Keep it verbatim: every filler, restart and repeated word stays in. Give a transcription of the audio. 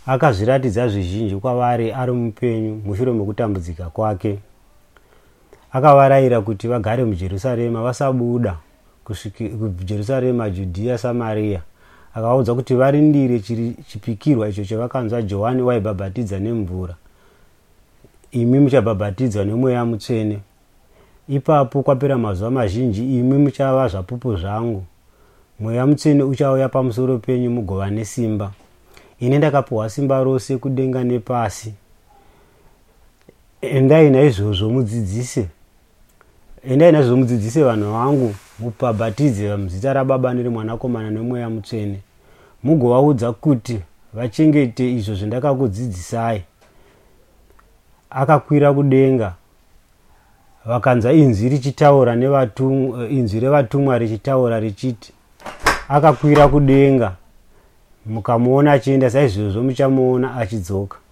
akazviratidza zvizhinji kwavari ari mupenyu mushure mekutambudzika kwake. Akavarayira kuti vagare muJerusarema vasabuda kusvika kuJerusarema, Judhea, Samaria. Akaudza kuti varindire chipikirwa icho chavakanzwa Johani waibhabhatidza nemvura, imi muchabhabhatidzwa nemweya mutsvene. Ipapo kwapera mazuva mazhinji imi muchava zvapupu zvangu. Mweya mutsvene uchauya pamusoro penyu mugova nesimba. Ini ndakapiwa simba rose kudenga nepasi. Endai naizvozvo mudzidzise endai naizvozvo mudzidzise vanhu vangu, mubhabhatidze muzita raBaba nereMwanakomana nemweya mutsvene, mugovaudza kuti vachengete izvo zvandakakudzidzisai. Akakwira kudenga, vakanzwa inzwi richitaura nevatumwa, inzwi revatumwa richitaura richiti, akakwira kudenga, mukamuona achienda, saizvozvo muchamuona achidzoka.